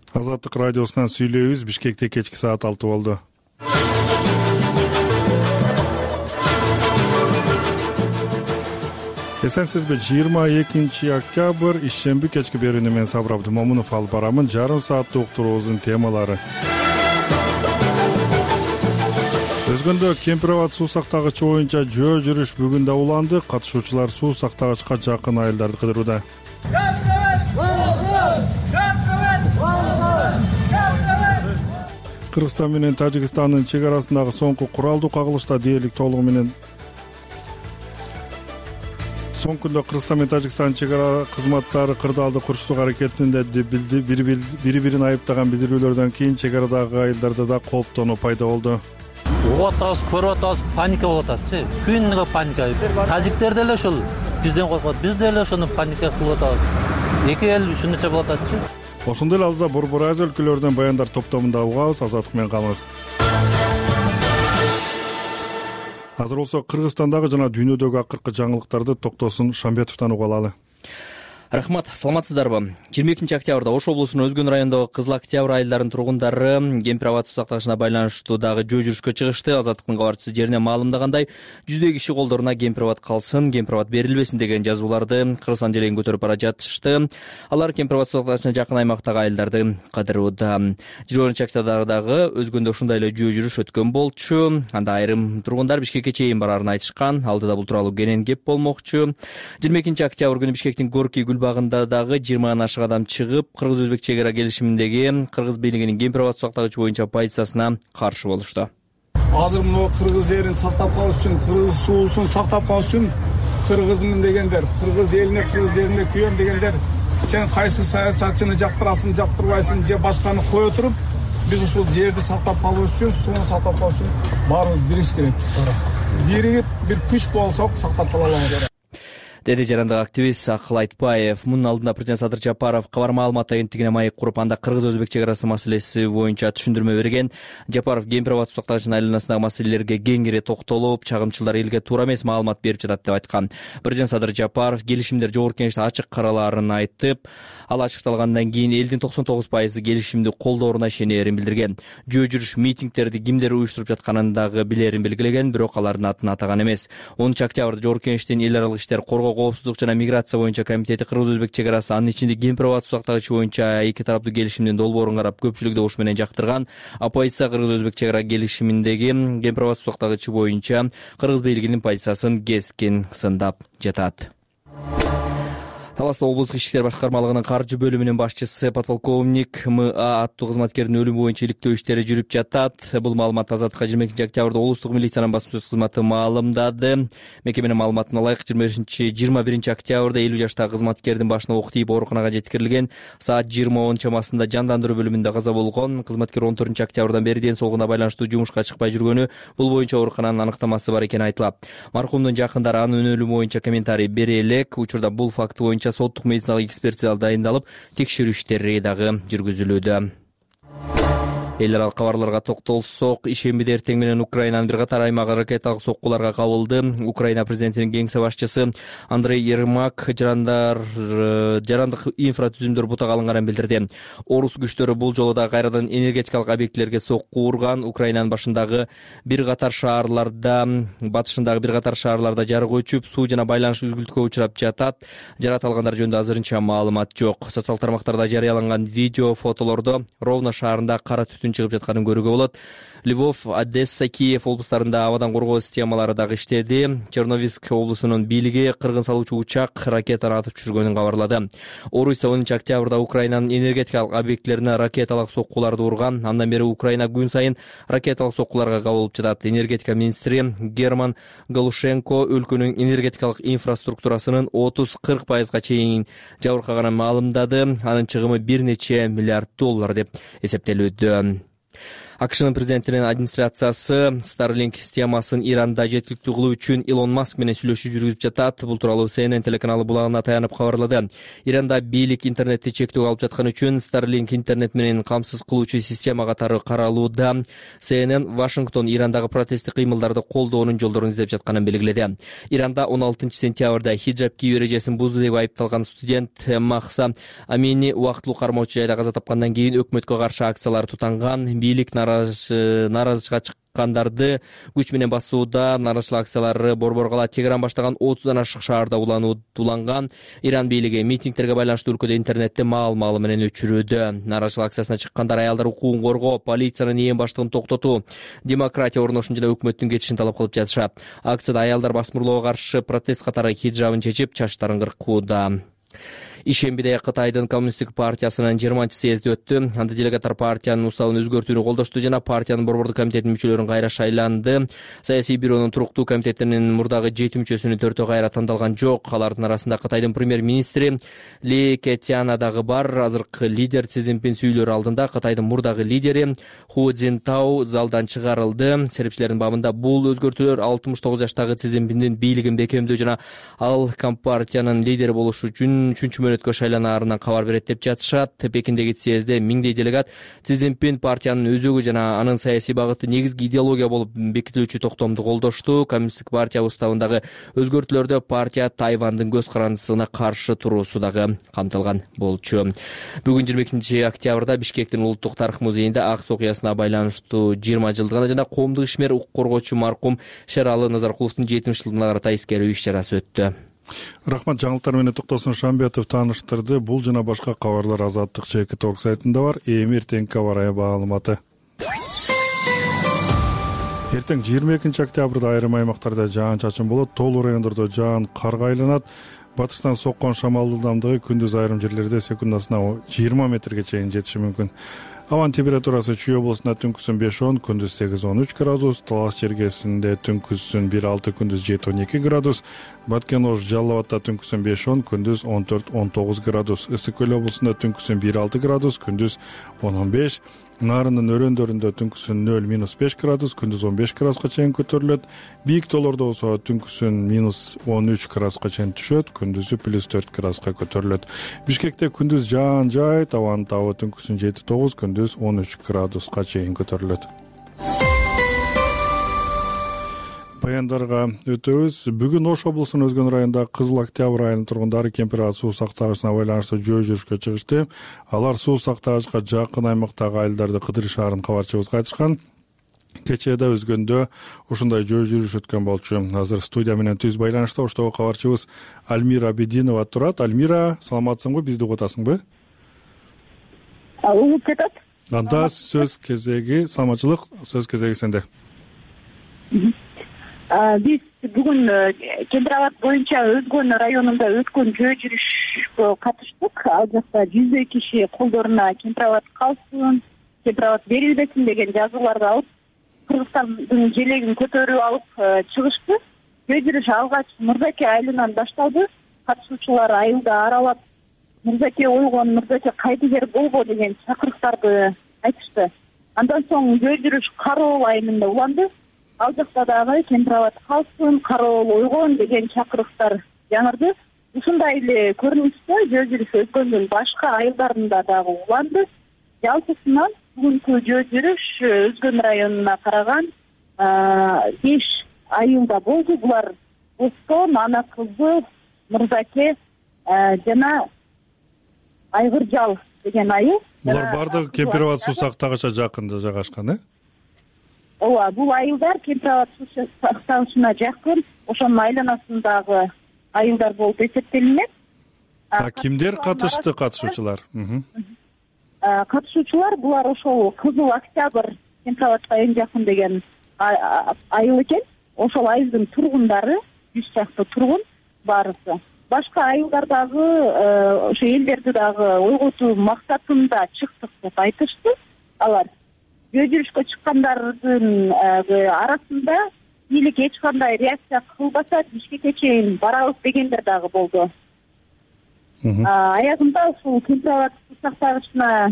Азаттык радиосунан сүйлөйбүз. Бишкекте кечки саат 6 болду. Эсенсизби, 22 октябрь ишемби кечки берүүнү мен Сабыр Абдымомунов алып барамын. Жарым сааттык уктуруубуздун темалары. Өзгөндө кемпир абад суу сактагычы боюнча жөө жүрүш бүгүн да уланды. Катышуучулар суу сактагычка жакын айылдарды кыдырууда. Кыргызстан менен Тажикстандын чек арасындагы соңку куралдуу кагылышта дээрлик толугу менен соңку күндө Кыргызстан менен Тажикстандын чек ара кызматтары кырдаалды курчтук аракетинде бири-бирин айыптаган билдирүүлөрдөн кийин чек арадагы айылдарда да кооптонуу пайда болду. Угуп атабыз, көрүп атабыз, паника болуп атат. Күнгө паника. Тажиктер деле ушул бизден коркот, биз деле ошону паника кылып атабыз. Эки эл ушунча болуп атат. Ошондой эле алдыда Борбор Азия өлкөлөрүнөн баяндар топтомунда угабыз. Азаттык менен калыңыз. Азыр болсо Кыргызстандагы жана дүйнөдөгү акыркы жаңылыктарды Токтосун Шамбетовдон угуп алалы. Рахмат, саламатсыздарбы? 22 октябрда Ош облусунун Өзгөн районундагы Кызыл Октябрь айылдарынын тургундары кемпир абад суу сактагычына байланыштуу дагы жөө жүрүшкө чыгышты. Азаттыктын кабарчысы жерине маалымдагандай, жүздөй киши колдоруна кемпир абад калсын, кемпир абад берилбесин деген жазууларды Кыргызстан желегин көтөрүп бара жатышты. Алар кемпир абад суу сактагычына жакын аймактагы айылдарды кыдырууда. 20 октябрдагы Өзгөндө ушундай эле жөө жүрүш өткөн болчу. Анда айрым тургундар Бишкекке чейин барарын айтышкан. Алдыда бул тууралуу кенен кеп болмокчу. 22 октябрь күнү Бишкектин Горький багында дагы 20 ашык адам чыгып, кыргыз-өзбек чек ара келишиминдеги кыргыз бийлигинин кемпир абад суу сактагычы боюнча позициясына каршы болушту. Азыр мына кыргыз жерин сактап калыш үчүн, кыргыз суусун сактап калыш үчүн кыргызмын дегендер, кыргыз элине, кыргыз жерине күйөм дегендер, сен кайсы саясатчыны жактырасың, жактырбайсың же башканы кое туруп, биз ушул жерди сактап калыш үчүн, сууну сактап калыш үчүн баарыбыз бириш керек. Биригип бир күч болсок сактап кала алабыз. Деди жарандык активист Акыл Айтбаев. Мунун алдында президент Садыр Жапаров кабар маалымат агенттигине майып куруп, анда кыргыз-өзбек чек арасы маселеси боюнча түшүндүрмө берген. Жапаров кемпир абад суу сактагычынын айланасындагы маселелерге кеңири токтолуп, чагымчылар элге туура эмес маалымат берип жатат деп айткан. Президент Садыр Жапаров келишимдер жогорку кеңеште ачык каралаарын айтып, ал ачыкталгандан кийин элдин 99% келишимди колдооруна ишенерин билдирген. Жөө жүрүш митингдерди кимдер уюштуруп жатканын дагы билерин белгилеген, бирок алардын атын атаган эмес. 10 октябрда жогорку кеңештин эл аралык иштер коргоо, коопсуздук жана миграция боюнча комитети кыргыз-өзбек чек арасы, анын ичинде кемпир абад суу сактагычы боюнча эки тараптуу келишимдин долбоорун карап, көпчүлүк добуш менен жактырган. Оппозиция кыргыз-өзбек чек ара келишиминдеги кемпир абад суу сактагычы боюнча кыргыз бийлигинин позициясын кескин сындап жатат. Таласта облустук ички иштер башкармалыгынын каржы бөлүмүнүн башчысы подполковник МА аттуу кызматкердин өлүмү боюнча иликтөө иштери жүрүп жатат. Бул маалымат Азаттыкка 22 октябрда облустук милициянын басма сөз кызматы маалымдады. Мекеменин маалыматына ылайык 21 октябрда 50 жаштагы кызматкердин башына ок тийип ооруканага жеткирилген. Саат 20:10 чамасында жандандыруу бөлүмүндө каза болгон. Кызматкер 14 октябрдан бери ден соолугуна байланыштуу жумушка чыкпай жүргөнү, бул боюнча оорукананын аныктамасы бар экени айтылат. Маркумдун жакындары анын өлүмү боюнча комментарий бере элек. Учурда бул факты боюнча соттук медициналык экспертиза дайындалып, текшерүү иштери дагы жүргүзүлүүдө. Эл аралык кабарларга токтолсок, ишембиде эртең менен Украинанын бир катар аймагы ракеталык соккуларга кабылды. Украина президентинин кеңсе башчысы Андрей Ермак жарандык инфратүзүмдөр бутак алынганын билдирди. Орус күчтөрү бул жолу да кайрадан энергетикалык объектилерге сокку урган. Украинанын батышындагы бир катар шаарларда жарык өчүп, суу жана байланыш үзгүлтүккө учурап жатат. Жаракат алгандар жөнүндө азырынча маалымат жок. Социал тармактарда жарыяланган видео, фотолордо Ровно шаарында кара түтүн чыгып жатканын көрүүгө болот. Львов, Одесса, Киев облустарында абадан коргоо системалары дагы иштеди. Черновицк облусунун бийлиги кыргын салуучу учак ракетаны атып түшүргөнүн кабарлады. Орусия 10 октябрда Украинанын энергетикалык объектлерине ракеталык соккуларды урган. Андан бери Украина күн сайын ракеталык соккуларга кабылып жатат. Энергетика министри Герман Галушенко өлкөнүн энергетикалык инфраструктурасынын 30-40% чейин жабыркаганын маалымдады. Анын чыгымы $1 нече миллиард деп эсептелүүдө. АКШнын президентинин администрациясы Starlink системасын Иранда жеткиликтүү кылуу үчүн Илон Маск менен сүйлөшүү жүргүзүп жатат. Бул тууралуу CNN телеканалы булагына таянып кабарлады. Иранда бийлик интернетти чектөө алып жаткан үчүн Starlink интернет менен камсыз кылуучу система катары каралууда. CNN Вашингтон Ирандагы протесттик кыймылдарды колдоонун жолдорун издеп жатканын белгиледи. Иранда 16-сентябрда хиджаб кийүү эрежесин бузду деп айыпталган студент Махса Амини убактылуу кармоочу жайда каза тапкандан кийин өкмөткө каршы акциялар тутанган. Бийлик нааразычылыкка чыккандарды күч менен басууда. Нааразычылык акциялары Борборгала Тегеран баштаган 30дан ашык шаарда уланган. Иран бийлиги митингтерге байланыштуу өлкөдө интернетти маал-маалы менен өчүрүүдө. Нааразычылык акциясына чыккандар аялдар укугун коргоо, полициянын ээн баштыгын токтотуу, демократия орношун жана өкмөттүн кетишин талап кылып жатышат. Акцияда аялдар басмырлоого каршы протест катары хиджабын чечип, чачтарын кыркууда. Ишембиде Кытайдын коммунисттик партиясынын 20-съезди өттү. Анда делегаттар партиянын уставын өзгөртүүнү колдошту жана партиянын борбордук комитетинин мүчөлөрүн кайра шайланды. Саясий бюронун туруктуу комитетинин мурдагы 7 мүчөсүнүн 4-өө кайра тандалган жок. Алардын арасында Кытайдын премьер-министри Ли Кэтяна дагы бар. Азыркы лидер Си Цзиньпин сүйлөрү алдында Кытайдын мурдагы лидери Ху Цзинтао залдан чыгарылды. Серепчилердин бабында бул өзгөртүүлөр 69 жаштагы Си Цзиньпиндин бийлигин бекемдөө жана ал компартиянын лидери болуш үчүн 3-мөөнөткө шайланаарынан кабар берет деп жатышат. Пекиндеги съезде миңдей делегат Си Цзиньпин партиянын өзөгү жана анын саясий багыты негизги идеология болуп бекитилүүчү токтомду колдошту. Коммунисттик партия уставындагы өзгөртүүлөрдө партия Тайвандын көз карандысына каршы туруусу дагы камтылган болчу. Бүгүн 22-октябрда Бишкектин улуттук тарых музейинде Акс окуясына байланыштуу 20 жылдыгына жана коомдук ишмер, укук коргоочу маркум Шералы Назаркуловдун 70 жылдыгына карата эскерүү иш-чарасы өттү. Рахмат, жаңылыктар менен Токтосун Шамбетов тааныштырды. Бул жана башка кабарлар Азаттык чекит орг сайтында бар. Эртеңки кабар маалыматы. Эртең 22-октябрда айрым аймактарда жаан-чачын болот. Тоолуу райондордо жаан карга айланат. Батыштан соккон шамал ылдамдыгы күндүз айрым жерлерде секундасына 20 метрге чейин жетиши мүмкүн. Абанын температурасы Чүй облусунда түнкүсүн 5-10, күндүз 8-13 градус, Талас чергесинде түнкүсүн 1-6, күндүз 7-12 градус, Баткен Ош Жалал Абадта түнкүсүн 5-10, күндүз 14-19 градус, Ысык Көл облусунда түнкүсүн 1-6 градус, күндүз 10-15, Нарындын өрөөндөрүндө түнкүсүн 0-5 градус, күндүз 15 градуска чейин көтөрүлөт. Бийик тоолордо болсо түнкүсүн -13 градуска чейин түшөт, күндүзү +4 градуска көтөрүлөт. Бишкекте күндүз жаан жайт, абанын табы түнкүсүн 7-9, күндүз 13 градуска чейин көтөрүлөт. Баяндарга өтөбүз. Бүгүн Ош облусунун Өзгөн районундагы Кызыл Октябрь айылынын тургундары Кемпир суу сактагычына байланыштуу жөө жүрүшкө чыгышты. Алар суу сактагычка жакын аймактагы айылдарды кыдырышаарын кабарчыбызга айтышкан. Кечээ да Өзгөндө ушундай жөө жүрүш өткөн болчу. Азыр студия менен түз байланышта оштогу кабарчыбыз Альмира Абидинова турат. Альмира, саламатсыңбы? Бизди угуп атасыңбы? Угуп жатат. Анда сөз кезеги, саламатчылык, сөз кезеги сенде. Биз бүгүн Кемпир Абад боюнча Өзгөн районунда өткөн жөө жүрүшкө катыштык. Ал жакта 100 киши колдоруна Кемпир Абад калсын, Кемпир Абад берилбесин деген жазууларды алып, Кыргызстандын желегин көтөрүп алып чыгышты. Жөө жүрүш алгач Мырзаке айылынан башталды. Катышуучулар айылда аралап, Мырзаке ойгон, Мырзаке кайдыгер болбо деген чакырыктарды айтышты. Андан соң жөө жүрүш Кароол айылында уланды. Ал жакта дагы Кемпир Абад калсын, Кароол ойгон деген чакырыктар жаңырды. Ушундай эле көрүнүштө жөө жүрүш Өзгөндүн башка айылдарында дагы уланды. Жалпысынан бүгүнкү жөө жүрүш Өзгөн районуна караган 5 айылда болду. Булар Бостон, Ана Кызы, Мырзаке жана Айгыржал деген айыл. Булар бардыгы Кемпир Абад суу сактагыча жакында жайгашкан, Ооба, бул айылдар Кемпир Абад суу сактагычына жакын, ошонун айланасындагы айылдар болуп эсептелинет. Кимдер катышты, катышуучулар? Катышуучулар булар ошол Кызыл Октябрь Кемпир Абадка эң жакын деген айыл экен. Ошол айылдын тургундары 100 чакты тургун баарысы. Башка айылдардагы ошо элдерди дагы ойготуу максатында чыктык деп айтышты. Алар жөө жүрүшкө чыккандардын арасында бийлик эч кандай реакция кылбаса Бишкекке чейин барабыз дегендер дагы болду. Аягында ушул Кемпир Абад суу сактагычына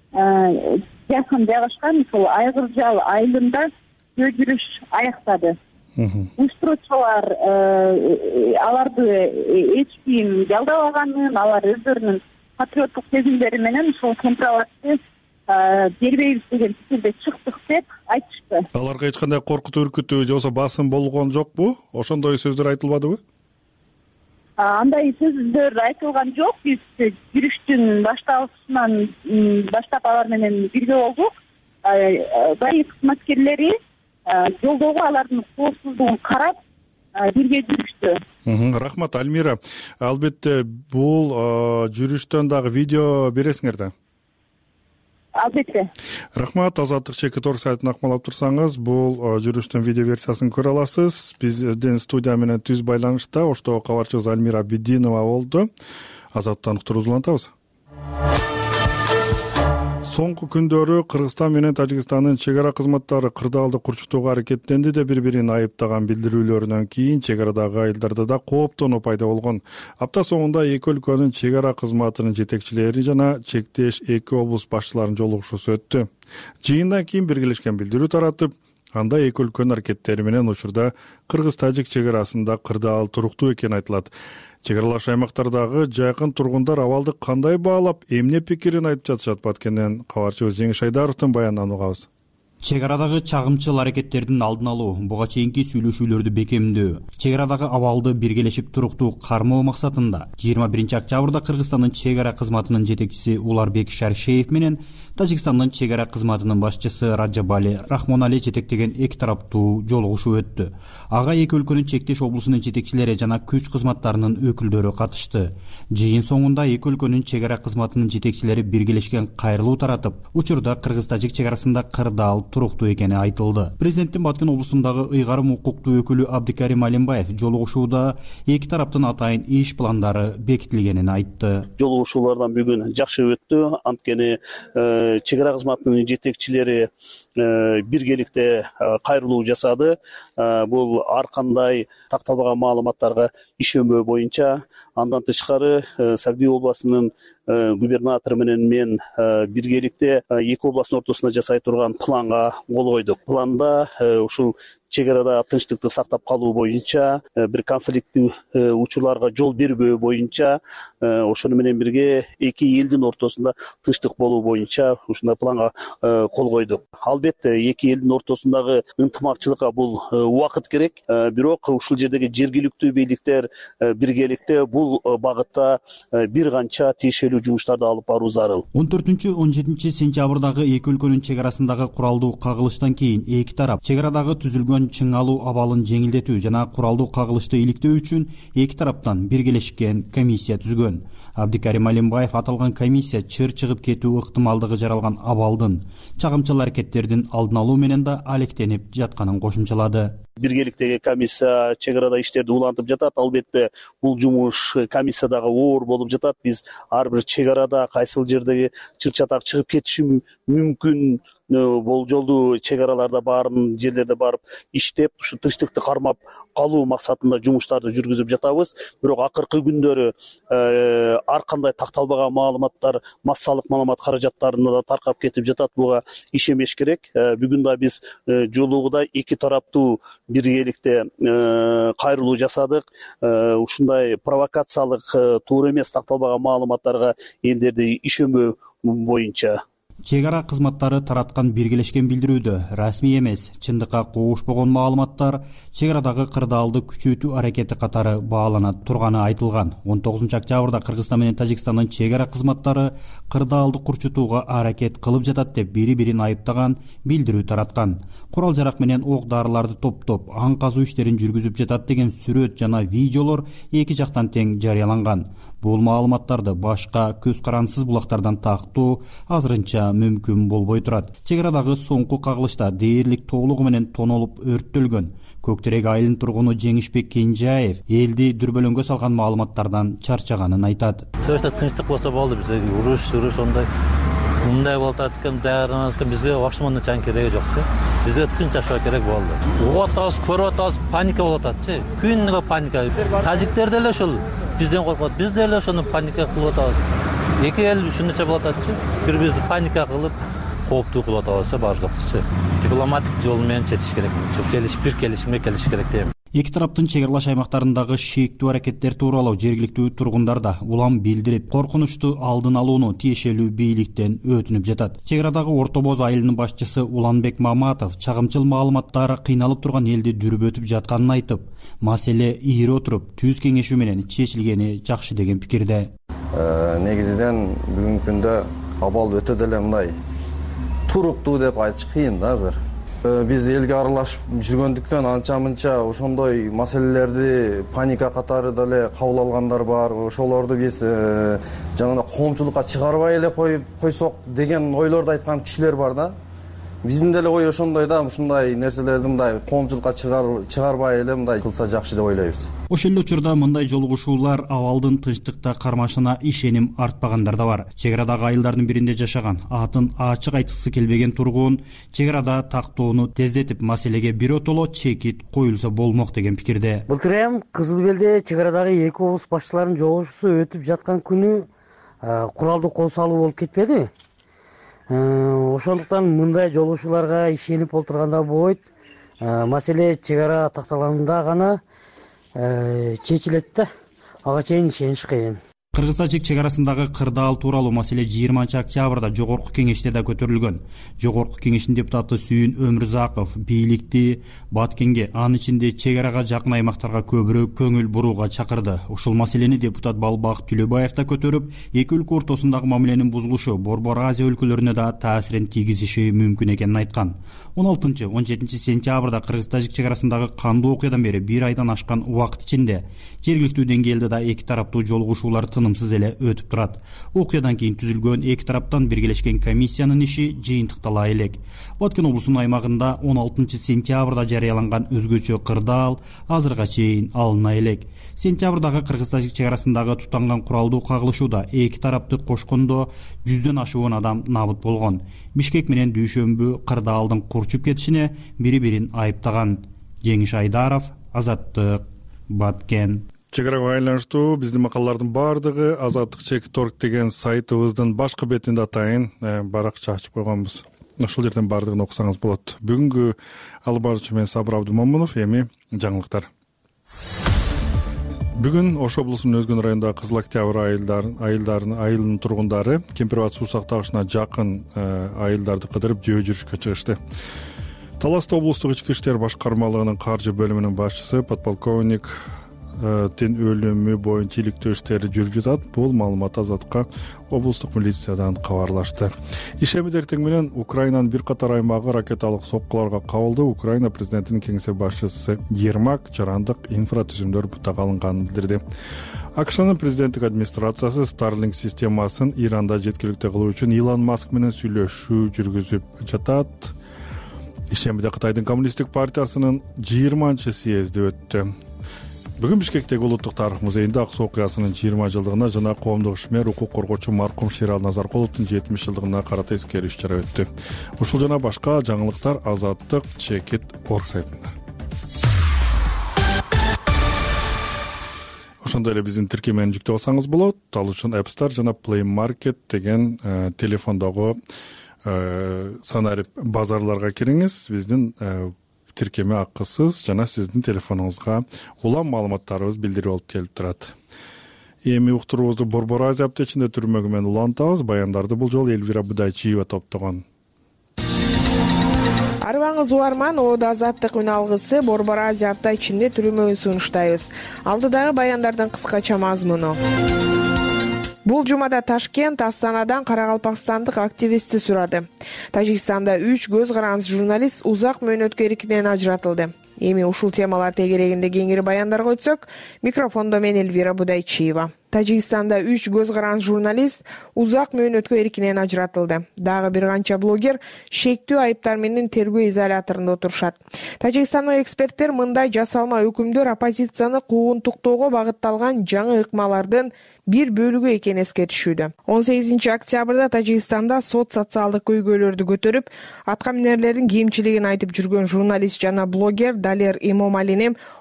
жакын жайгашкан ушул Айгыржал айылында жөө жүрүш аяктады. Уюштуруучулар аларды эч ким жалдабаганын, алар өздөрүнүн патриоттук сезимдери менен ушул кемпирабадты бербейбиз деген пикирде чыктык деп айтышты. Аларга эч кандай коркутуу, үркүтүү же болбосо басым болгон жокпу? Ошондой сөздөр айтылбадыбы? Андай сөздөр айтылган жок. Биз жүрүштүн башталышынан баштап алар менен бирге болдук. Бай кызматкерлери жолдогу алардын коопсуздугун карап бирге жүрүштү. Рахмат, Альмира. Албетте бул жүрүштөн дагы видео бересиңер да? Албетте. Рахмат. Азаттык чекит орг сайтын акмалап турсаңыз, бул жүрүштүн видео версиясын көрө аласыз. Биздин студия менен түз байланышта Оштогу кабарчыбыз Альмира Бидинова болду. Азаттыктан уктуруп улантабыз. Соңку күндөрү Кыргызстан менен Тажикстандын чек ара кызматтары кырдаалды курчутууга аракеттенди да бири-бирин айыптаган билдирүүлөрүнөн кийин чек арадагы айылдарда да кооптонуу пайда болгон. Апта соңунда эки өлкөнүн чек ара кызматынын жетекчилери жана чектеш эки облус башчыларынын жолугушуусу өттү. Жыйындан кийин биргелешкен билдирүү таратып, анда эки өлкөнүн аракеттери менен учурда Кыргыз-Тажик чек арасында кырдаал туруктуу экени айтылат. Чек аралаш аймактардагы жакын тургундар абалды кандай баалап, эмне пикирин айтып жатышат? Баткенден кабарчыбыз Жеңиш Айдаровдун баянынан угабыз. Чек арадагы чагымчыл аракеттердин алдын алуу, буга чейинки сүйлөшүүлөрдү бекемдөө, чек арадагы абалды биргелешип туруктуу кармоо максатында 21 октябрда Кыргызстандын чек ара кызматынын жетекчиси Уларбек Шаршеев менен Тажикстандын чек ара кызматынын башчысы Раджабали Рахмонали жетектеген эки тараптуу жолугушуу өттү. Ага эки өлкөнүн чектеш облусунун жетекчилери жана күч кызматтарынын өкүлдөрү катышты. Жыйын соңунда эки өлкөнүн чек ара кызматынын жетекчилери биргелешкен кайрылуу таратып, учурда Кыргыз-Тажик чек арасында кырдаал туруктуу экени айтылды. Президенттин Баткен облусундагы ыйгарым укуктуу өкүлү Абдикарим Алимбаев жолугушууда эки тараптын атайын иш пландары бекитилгенин айтты. Жолугушуулардан бүгүн жакшы өттү. Анткени чек ара кызматынын жетекчилери биргеликте кайрылуу жасады. Бул ар кандай такталбаган маалыматтарга ишенбөө боюнча, андан тышкары Сагдуу областынын губернатору менен мен биргеликте эки областтын ортосунда жасай турган планга кол койдук. Планда ушул чек арада тынчтыкты сактап калуу боюнча, бир конфликттүү учурларга жол бербөө боюнча, ошону менен бирге эки элдин ортосунда тынчтык болуу боюнча ушундай планга кол койдук. Албетте эки элдин ортосундагы ынтымакчылыкка бул убакыт керек, бирок ушул жердеги жергиликтүү бийликтер биргеликте бул багытта бир канча тиешелүү жумуштарды алып баруу зарыл. 14-17 сентябрдагы эки өлкөнүн чек арасындагы куралдуу кагылыштан кийин эки тарап чек арадагы түзүлгөн чың алуу абалын жеңилдетүү жана куралдуу кагылышты иликтөө үчүн эки тараптан биргелешкен комиссия түзгөн. Абдикарим Алимбаев аталган комиссия чыр чыгып кетүү ыктымалдыгы жаралган абалдын, чагымчыл аракеттердин алдын алуу менен да алектенип жатканын кошумчалады. Биргеликтеги комиссия чек арада иштерди улантып жатат. Албетте бул жумуш комиссиядагы оор болуп жатат. Биз ар бир чек арада кайсыл жердеги чыр чатак чыгып кетиши мүмкүн болжолдуу чек араларда баарын жерлерде барып иштеп, ушу тынчтыкты кармап калуу максатында жумуштарды жүргүзүп жатабыз. Бирок акыркы күндөрү ар кандай такталбаган маалыматтар массалык маалымат каражаттарына да таркап кетип жатат. Буга ишенбеш керек. Бүгүн да биз жолугуда эки тараптуу биргеликте кайрылуу жасадык. Ушундай провокациялык, туура эмес такталбаган маалыматтарга элдерди ишенбөө боюнча. Чек ара кызматтары тараткан биргелешкен билдирүүдө расмий эмес, чындыкка куушпогон маалыматтар чек арадагы кырдаалды күчөтүү аракети катары баалана турганы айтылган. 19 октябрда Кыргызстан менен Тажикстандын чек ара кызматтары кырдаалды курчутууга аракет кылып жатат деп бири-бирин айыптаган билдирүү тараткан. Курал жарак менен ок дарыларды топтоп, аң казуу иштерин жүргүзүп жатат деген сүрөт жана видеолор эки жактан тең жарыяланган. Бул маалыматтарды башка көз карансыз булактардан тактоо азырынча мүмкүн болбой турат. Чек арадагы соңку кагылышта дээрлик толугу менен тонолуп өрттөлгөн. Көктерек айылынын тургуну Жеңишбек Кенжаев элди дүрбөлөңгө салган маалыматтардан чарчаганын айтат. Тынчтык болсо болду, бизге уруш ондай мындай болуп аткан, даярданып аткан, бизге Вашмондун чаң кереги жокчу. Бизге тынч жашоо керек болду. Угуп атабыз, көрүп атабыз, паника болуп ататчы. Күнүгө паника. Тажиктер деле ушул бизден коркот, биз деле ошону паника кылып атабыз. эки эл ушунча болуп ататчы, бири бирибизди паника кылып кооптуу кылып атабызчы, баары жоктучу. Дипломатик жол менен чечиш керек. Бир келишимге келиш керек дейм. Эки тараптын чек аралаш аймактарындагы шектүү аракеттер тууралуу жергиликтүү тургундар да улам билдирип, коркунучту алдын алууну тиешелүү бийликтен өтүнүп жатат. Чек арадагы Орто Боз айылынын башчысы Уланбек Маматов чагымчыл маалыматтар кыйналып турган элди дүрбөтүп жатканын айтып, маселе ийире отуруп түз кеңешүү менен чечилгени жакшы деген пикирде. Негизинен бүгүнкү күндө абал өтө деле мындай туруктуу деп айтыш кыйын да азыр. Биз элге аралашып жүргөндүктөн анча-мынча ошондой маселелерди паника катары деле кабыл алгандар бар. Ошолорду биз жанагындай коомчулукка чыгарбай эле койсок деген ойлорду айткан кишилер бар да. Биздин деле ой ошондой да, ушундай нерселерди мындай коомчулукка чыгарбай эле мындай кылса жакшы деп ойлойбуз. Ошол эле учурда мындай жолугушуулар абалдын тынчтыкта кармашына ишеним артпагандар да бар. Чек арадагы айылдардын биринде жашаган, атын ачык айткысы келбеген тургун чек арада тактоону тездетип, маселеге биротоло чекит коюлса болмок деген пикирде. Былтыр эми Кызыл Белде чек арадагы эки облус башчыларынын жолугушуусу өтүп жаткан күнү куралдуу кол салуу болуп кетпедиби? Ошондуктан мындай жолугушууларга ишенип олтурганда болбойт. Маселе чек ара такталганда гана чечилет да. Ага чейин ишениш кыйын. Кыргыз-тажик чек арасындагы кырдаал тууралуу маселе 20-октябрда Жогорку кеңеште да көтөрүлгөн. Жогорку кеңештин депутаты Сүйүн Өмүрзаков бийликти Баткенге, анын ичинде чек арага жакын аймактарга көбүрөөк көңүл бурууга чакырды. Ушул маселени депутат Балбак Түлөбаев да көтөрүп, эки өлкө ортосундагы мамиленин бузулушу Борбор Азия өлкөлөрүнө да таасирин тийгизиши мүмкүн экенин айткан. 16-17 сентябрда Кыргыз-тажик чек арасындагы кандуу окуядан бери бир айдан ашкан убакыт ичинде жергиликтүү деңгээлде да эки тараптуу жолугушуулар тынымсыз эле өтүп турат. Окуядан кийин түзүлгөн эки тараптан биргелешкен комиссиянын иши жыйынтыктала элек. Баткен облусунун аймагында 16 сентябрда жарыяланган өзгөчө кырдаал азырга чейин алына элек. Сентябрдагы Кыргыз-тажик чек арасындагы тутанган куралдуу кагылышууда эки тарапты кошкондо 100дөн ашуун адам набыт болгон. Бишкек менен Дүйшөмбү кырдаалдын курчуп кетишине бири-бирин айыптаган. Жеңиш Айдаров, Азаттык, Баткен. Чек арага байланыштуу биздин макалалардын баардыгы Азаттык Чек.org деген сайтыбыздын башкы бетинде атайын баракча ачып койгонбуз. Ошол жерден баардыгын окусаңыз болот. Бүгүнкү алып баруучу мен Сабыр Абдумомунов, эми жаңылыктар. Бүгүн Ош облусунун Өзгөн районундагы Кызыл Октябрь айылынын тургундары Кемпирбат суу сактагычына жакын айылдарды кыдырып жөө жүрүшкө чыгышты. Таласта облустук ички иштер башкармалыгынын каржы бөлүмүнүн башчысы подполковник тин өлүмү боюнча иликтөө иштери жүрүп жатат. Бул маалымат Азаттыкка облустук милициядан кабарлашты. Ишемби эртең менен Украинанын бир катар аймагы ракеталык соккуларга кабылды. Украина президентинин кеңсе башчысы Ермак жарандык инфратүзүмдөр бутага алынганын билдирди. АКШнын президенттик администрациясы Starlink системасын Иранда жеткиликтүү кылуу үчүн Илон Маск менен сүйлөшүү жүргүзүп жатат. Ишембиде Кытайдын коммунисттик партиясынын 20-съезди өттү. Бүгүн Бишкектеги Улуттук тарых музейинде Ак суу окуясынын 20 жылдыгына жана коомдук ишмер, укук коргоочу маркум Шерал Назаркуловдун 70 жылдыгына карата эскерүү иш-чара өттү. Ушул жана башка жаңылыктар Азаттык Чек.org сайтында. Ошондой эле биздин тиркемени жүктөп алсаңыз болот. Ал үчүн App Store жана Play Market деген телефондогу санарип базарларга кириңиз. Биздин тиркеме акысыз жана сиздин телефонуңузга улам маалыматтарыбыз билдирип алып келип турат. Эми уктуруубузду Борбор Азия аптечинде түрмөгү менен улантабыз. Баяндарды бул жолу Элвира Будайчиева топтогон. Арыбаңыз уарман, Ода Азаттык үн алгысы Борбор Азия апта ичинде түрмөгүн сунуштайбыз. Алдыдагы баяндардын кыскача мазмуну. Бул жумада Ташкент Астанадан карагалпакстандык активистти сурады. Тажикстанда 3 көз карандысыз журналист узак мөөнөткө эркинен ажыратылды. Эми ушул темалар тегерегинде кеңири баяндарга өтсөк, микрофондо мен Элвира Будайчиева. Тажикстанда 3 көз карандысыз журналист узак мөөнөткө эркинен ажыратылды. Дагы бир канча блогер шектүү айыптар менен тергөө изоляторунда отурушат. Тажикстандык эксперттер мындай жасалма өкүмдөр оппозицияны куугунтуктоого багытталган жаңы ыкмалардын бир бөлүгү экенин эскертишүүдө. 18 октябрда Тажикстанда сот социалдык көйгөйлөрдү көтөрүп, аткаминерлердин кемчилигин айтып жүргөн журналист жана блогер Далер Имомалинин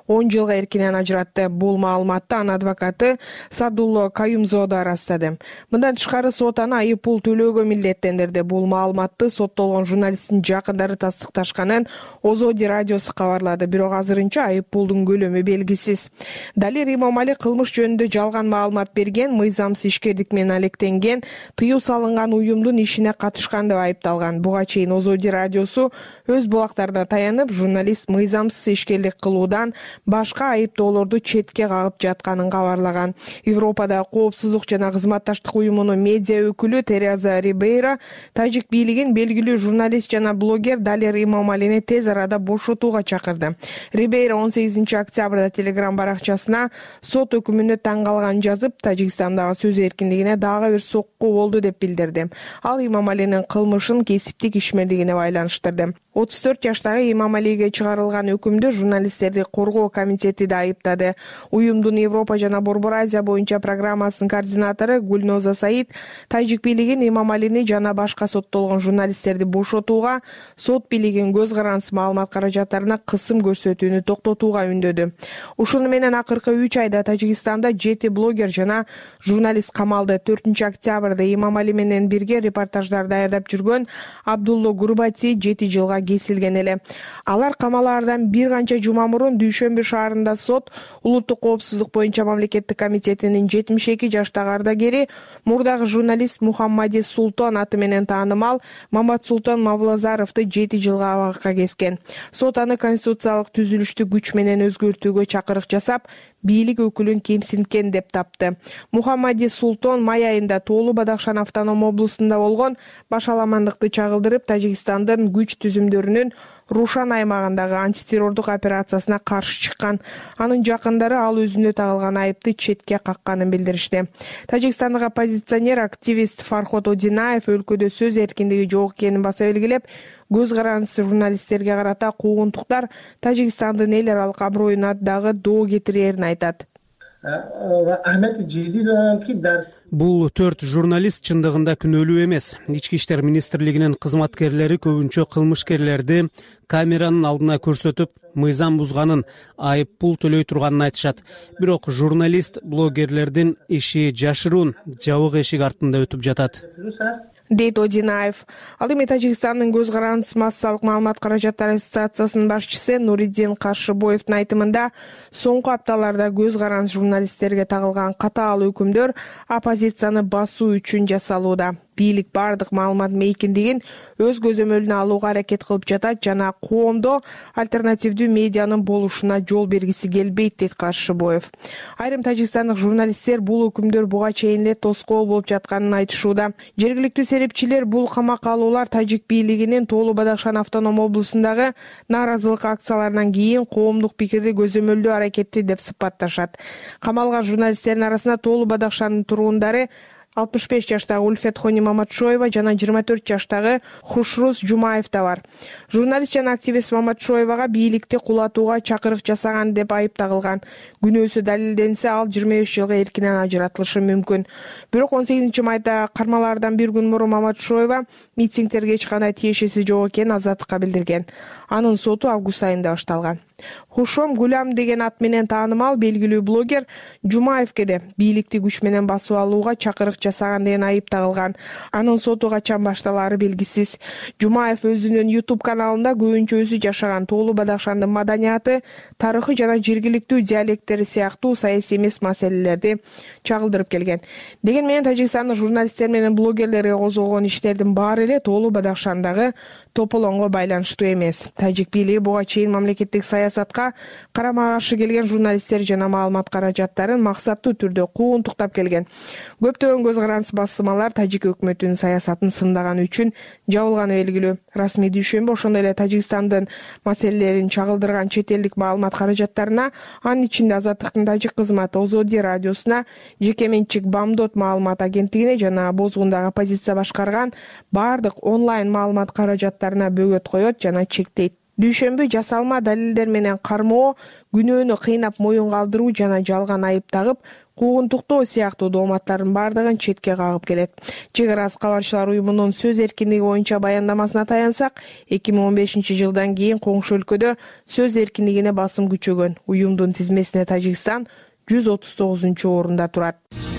10 жылга эркинен ажыратты. Бул маалыматты анын адвокаты Садулло Каюмзода ырастады. Мындан тышкары сот аны айып пул төлөөгө милдеттендирди. Бул маалыматты соттолгон журналисттин жакындары тастыкташканын Озоди радиосу кабарлады. Бирок азырынча айып пулдун көлөмү белгисиз. Далер Имамали кылмыш жөнүндө жалган маалымат берген, мыйзамсыз ишкерлик менен алектенген, тыюу салынган уюмдун ишине катышкан деп айыпталган. Буга чейин Озоди радиосу өз булактарына таянып, журналист мыйзамсыз ишкерлик кылуудан башка айыптоолорду четке кагып жатканын кабарлаган. Европада коопсуздук жана кызматташтык уюмунун медиа өкүлү Тереза Рибейра тажик бийлигин белгилүү журналист жана блогер Далер Имамалини тез арада бошотууга чакырды. Рибейра 18 октябрда Telegram баракчасына сот өкүмүнө таң калганын жазып, Тажикстандагы сөз эркиндигине дагы бир сокку болду деп билдирди. Ал Имамалинин кылмышын кесиптик ишмердигине байланыштырды. 34 жаштагы Имамалиге чыгарылган өкүмдү журналисттерди коргоо комитети да айыптады. Уюмдун Европа жана Борбор Азия боюнча программасынын координатору Гульноза Саид тажик бийлигин Имамалини жана башка соттолгон журналисттерди бошотууга, сот бийлигин көз карандысыз маалымат каражаттарына кысым көрсөтүүнү токтотууга үндөдү. Ушуну менен акыркы 3 айда Тажикстанда 7 блогер жана журналист камалды. 4 октябрда Имамали менен бирге репортаждар даярдап жүргөн Абдулло Гурбати 7 жылга кесилген эле. Алар камалаардан бир канча жума мурун Дүйшөмбү шаарында сот улуттук коопсуздук боюнча мамлекеттик комитетинин 72 жаштагы ардагери, мурдагы журналист Мухаммади Султан аты менен таанымал Мамат Султан Мавлазаровду 7 жылга абакка кескен. Сот аны конституциялык түзүлүштү күч менен өзгөртүүгө чакырык жасап, бийлик өкүлүн кемсинткен деп тапты. Мухаммади Султан май айында Тоолу Бадахшан автоном облусунда болгон башаламандыкты чагылдырып, Тажикстандын күч түзүмдөрүнүн Рушан аймагындагы антитеррордук операциясына каршы чыккан. Анын жакындары ал өзүнө тагылган айыпты четке какканын билдиришти. Тажикстандык оппозиционер активист Фархот Одинаев өлкөдө сөз эркиндиги жок экенин баса белгилеп, көз карандысыз журналисттерге карата куугунтуктар Тажикстандын эл аралык аброюна дагы доо кетирерин айтат. Бул 4 журналист чындыгында күнөөлүү эмес. Ички иштер министрлигинин кызматкерлери көбүнчө кылмышкерлерди камеранын алдына көрсөтүп, мыйзам бузганын, айып пул төлөй турганын айтышат. Бирок журналист, блогерлердин иши жашыруун, жабык эшик артында өтүп жатат, дейт Одинаев. Ал эми Тажикстандын көз карандысыз массалык маалымат каражаттары ассоциациясынын башчысы Нуриддин Каршыбоевдун айтымында, соңку апталарда көз карандысыз журналисттерге тагылган катаал өкүмдөр оппозицияны басуу үчүн жасалууда. Бийлик бардык маалымат мейкиндигин өз көзөмөлүнө алууга аракет кылып жатат жана коомдо альтернативдүү медианын болушуна жол бергиси келбейт, дейт Каршыбоев. Айрым тажикстандык журналисттер бул өкүмдөр буга чейин эле тоскоол болуп жатканын айтышууда. Жергиликтүү серепчилер бул камакка алуулар тажик бийлигинин Тоолу Бадахшан автоном облусундагы нааразылык акцияларынан кийин коомдук пикирди көзөмөлдөө аракети деп сыпатташат. Камалган журналисттердин арасында Тоолу Бадахшандын тургундары 65 жаштагы Ульфет Хони Маматшоева жана 24 жаштагы Хушрус Жумаев да бар. Журналист жана активист Маматшоевага бийликти кулатууга чакырык жасаган деп айып тагылган. Күнөөсү далилденсе, ал 25 жылга эркинен ажыратылышы мүмкүн. Бирок 18 майда кармалаардан бир күн мурун Маматшоева митингтерге эч кандай тиешеси жок экенин азаттыкка билдирген. Анын соту август айында башталган. Хушом Гулям деген ат менен таанымал белгилүү блогер Жумаевке де бийликти күч менен басып алууга чакырык жасаган деген айып тагылган. Анын соту качан башталаары белгисиз. Жумаев өзүнүн YouTube каналында көбүнчө өзү жашаган Тоолу Бадахшандын маданияты, тарыхы жана жергиликтүү диалекттери сыяктуу саясий эмес маселелерди чагылдырып келген. Деген менен Тажикстандын журналисттер менен блогерлерге козголгон иштердин баары эле Тоолу Бадахшандагы тополоңго байланыштуу эмес. Тажик бийлиги буга чейин мамлекеттик саясатка карама каршы келген журналисттер жана маалымат каражаттарын максаттуу түрдө куугунтуктап келген. Көптөгөн көз карандысыз басылмалар тажик өкмөтүнүн саясатын сындаганы үчүн жабылганы белгилүү. Расмий Дүйшөмбү ошондой эле Тажикстандын маселелерин чагылдырган чет элдик маалымат каражаттарына, анын ичинде Азаттыктын тажик кызматы Озоди радиосуна, жеке менчик Бамдот маалымат агенттигине жана Бозгундагы оппозиция башкарган бардык онлайн маалымат каражаттарына бөгөт коет жана чектейт. Дүйшөмбү жасалма далилдер менен кармоо, күнөөнү кыйнап моюн калтыруу жана жалган айып тагып, куугунтуктоо сыяктуу дооматтардын баардыгын четке кагып келет. Чек ара кабарчылар уюмунун сөз эркиндиги боюнча баяндамасына таянсак, 2015-жылдан кийин коңшу өлкөдө сөз эркиндигине басым күчөгөн. Уюмдун тизмесине Тажикстан 139-орунда турат.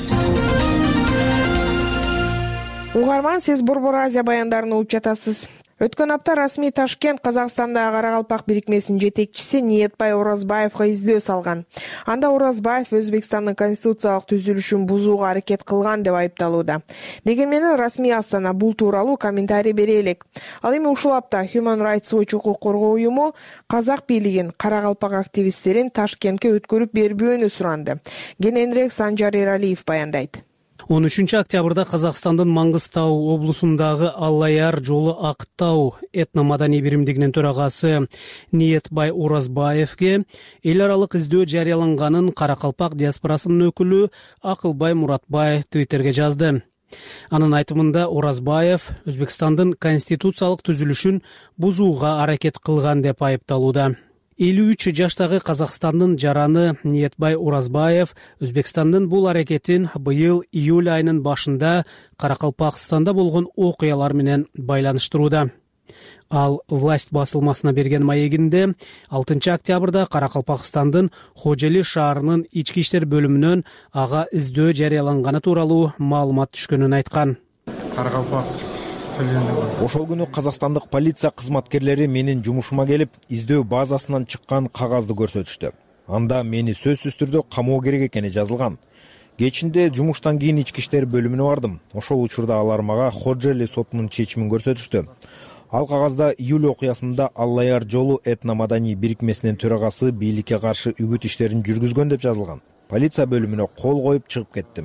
Угарман, сиз Борбор Азия баяндарын угуп жатасыз. Өткөн апта расмий Ташкент Казакстандагы Каракалпак бирикмесинин жетекчиси Ниетбай Оразбаевга издөө салган. Анда Оразбаев Өзбекстандын конституциялык түзүлүшүн бузууга аракет кылган деп айыпталууда. Дегенменен расмий Астана бул тууралуу комментарий бере элек. Ал эми ушул апта Human Rights Watch укук коргоо уюму казак бийлигин Каракалпак активисттерин Ташкентке өткөрүп бербөөнү суранды. Кененирээк Санжар Эралиев баяндайт. 13-октябрда Казакстандын Маңгыстау облусундагы Аллаяр жолу Актау этно-маданий биримдигинин төрагасы Ниетбай Оразбаевге эл аралык издөө жарыяланганын Каракалпак диаспорасынын өкүлү Акылбай Муратбай Твиттерге жазды. Анын айтымында Оразбаев Өзбекстандын конституциялык түзүлүшүн бузууга аракет кылган деп айыпталууда. 53 жаштагы Казакстандын жараны Ниетбай Оразбаев Өзбекстандын бул аракетин быйыл июль айынын башында Каракалпакстанда болгон окуялар менен байланыштырууда. Ал власть басылмасына берген маегинде 6 октябрда Каракалпакстандын Хожели шаарынын ички иштер бөлүмүнөн ага издөө жарыяланганы тууралуу маалымат түшкөнүн айткан. Каракалпак Ошол күнү казакстандык полиция кызматкерлери менин жумушума келип, издөө базасынан чыккан кагазды көрсөтүштү. Анда мени сөзсүз түрдө камоо керек экени жазылган. Кечинде жумуштан кийин ички иштер бөлүмүнө бардым. Ошол учурда алар мага Ходжели сотунун чечимин көрсөтүштү. Ал кагазда июль окуясында Аллаяр жолу этно-маданий бирикмесинин төрагасы бийликке каршы үгүт иштерин жүргүзгөн деп жазылган. Полиция бөлүмүнө кол коюп чыгып кеттим,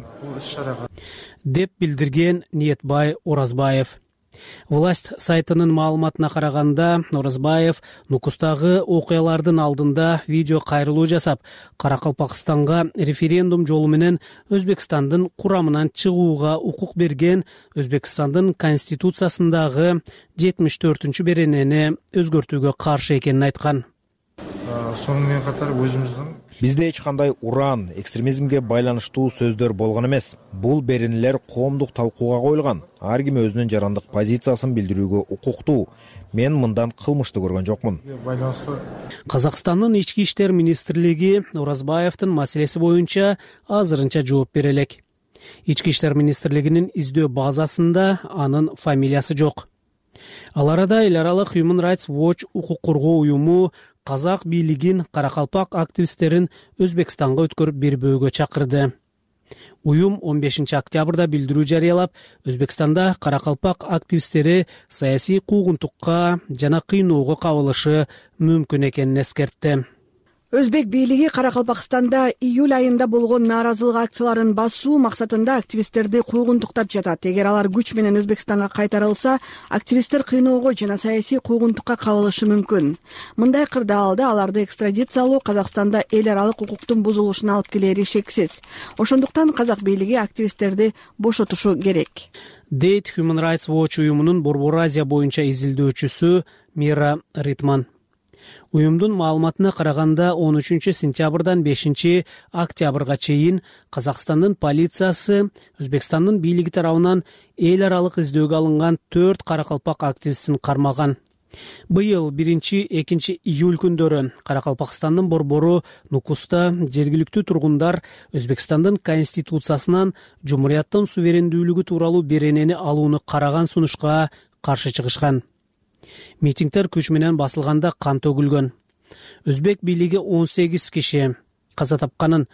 деп билдирген Ниетбай Оразбаев. Власть сайтынын маалыматына караганда, Оразбаев Нукустагы окуялардын алдында видео кайрылуу жасап, Каракалпакстанга референдум жолу менен Өзбекстандын курамынан чыгууга укук берген Өзбекстандын конституциясындагы 74-беренени өзгөртүүгө каршы экенин айткан. Сонун менен катар өзүбүздүн бизде эч кандай уран, экстремизмге байланыштуу сөздөр болгон эмес. Бул беренелер коомдук талкууга коюлган. Ар ким өзүнүн жарандык позициясын билдирүүгө укуктуу. Мен мындан кылмышты көргөн жокмун. Казакстандын ички иштер министрлиги Оразбаевдин маселеси боюнча азырынча жооп бере элек. Ички иштер министрлигинин издөө базасында анын фамилиясы жок. Ал арада эл аралык Human Rights Watch укук коргоо уюму казак бийлигин Каракалпак активисттерин Өзбекстанга өткөрүп бербөөгө чакырды. Уюм 15 октябрда билдирүү жарыялап, Өзбекстанда Каракалпак активисттери саясий куугунтукка жана кыйноого кабылышы мүмкүн экенин эскертти. Өзбек бийлиги Каракалпакстанда июль айында болгон нааразылык акцияларын басуу максатында активисттерди куугунтуктап жатат. Эгер алар күч менен Өзбекстанга кайтарылса, активисттер кыйноого жана саясий куугунтукка кабылышы мүмкүн. Мындай кырдаалда аларды экстрадициялоо Казакстанда эл аралык укуктун бузулушуна алып келери шексиз. Ошондуктан казак бийлиги активисттерди бошотушу керек, дейт Human Rights Watch уюмунун Борбор Азия боюнча изилдөөчүсү Мира Ритман. Уюмдун маалыматына караганда 13 сентябрдан 5 октябрга чейин Казакстандын полициясы Өзбекстандын бийлиги тарабынан эл аралык издөөгө алынган 4 Каракалпак активистин кармаган. Быйыл 1-2 июль күндөрү Каракалпакстандын борбору Нукуста жергиликтүү тургундар Өзбекстандын конституциясынан жумурияттын суверендүүлүгү тууралуу беренени алууну караган сунушка каршы чыгышкан. Митингдер күч менен басылганда кан төгүлгөн. Өзбек бийлиги 18 киши каза тапканын,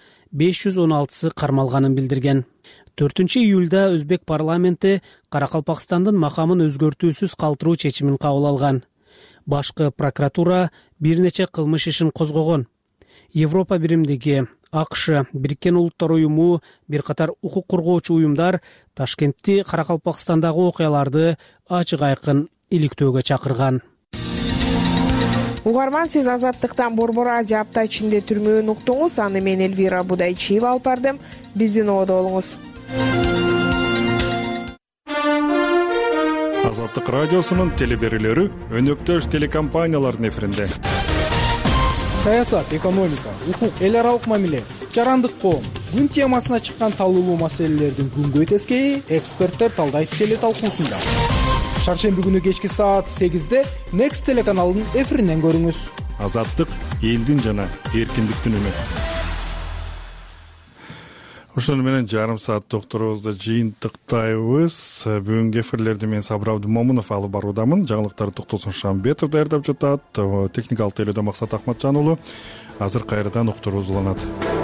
516сы кармалганын билдирген. 4 июлда Өзбек парламенти Каракалпакстандын макамын өзгөртүүсүз калтыруу чечимин кабыл алган. Башкы прокуратура бир нече кылмыш ишин козгогон. Европа биримдиги, АКШ, Бириккен Улуттар уюму, бир катар укук коргоочу уюмдар Ташкентти Каракалпакстандагы окуяларды ачык айкын иликтөөгө чакырган. Угарман, сиз Азаттыктан Борбор Азия апта ичинде түрмөөнү уктуңуз. Аны мен Элвира Будайчиева алып бардым. Биздин ободо болуңуз. Азаттык радиосунун телеберүүлөрү өнөктөш телекомпаниялардын эфиринде. саясат, экономика, укук, эл аралык мамиле, жарандык коом күн темасына чыккан талуулуу маселелердин күнгөй тескейи эксперттер талдайт теле талкуусунда. Шаршемби күнү кечки саат 8-де Next телеканалынын эфиринен көрүңүз. Азаттык элдин жана эркиндиктин үнү. Ошону менен жарым саат докторубузду жыйынтыктайбыз. Бүгүнкү эфирлерди мен Сабыр Абдымомунов алып баруудамын. Жаңылыктарды Токтосун Шамбетов даярдап жатат. Техникалык тейлөөдө Максат Акматжан уулу. Азыр кайрадан уктуруубуз уланат.